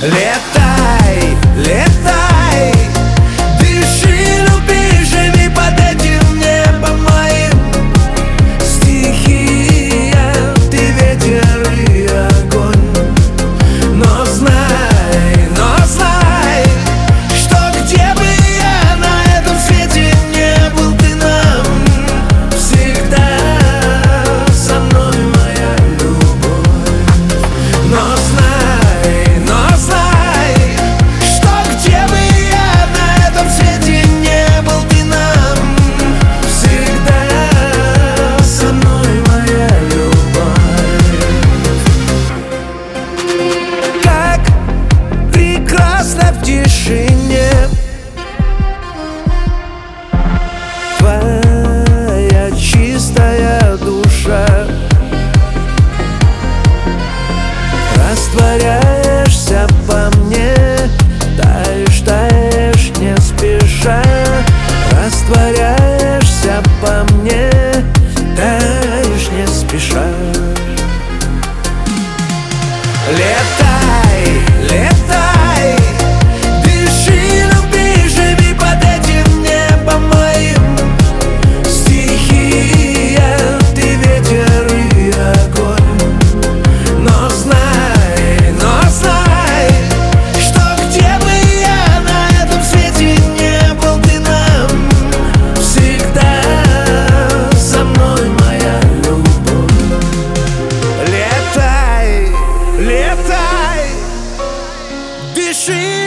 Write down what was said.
Летай, летай, дыши, люби, живи под этим небом моим. Стихия, ты ветер и огонь. Но знай, что где бы я на этом свете не был, ты нам всегда со мной, моя любовь. Но знай, что где бы я на этом свете не был, ты нам всегда со мной, моя любовь. Как прекрасно в тишине твоя чистая душа. Растворяешься по мне, таешь не спеша. Растворяешься по мне, таешь не спеша. Летай, летай, дыши, люби, живи под этим небом моим. Стихия, ты ветер и огонь. Но знай, что где бы я на этом свете не был, ты нам всегда со мной, моя любовь. Летай, летай, дыши.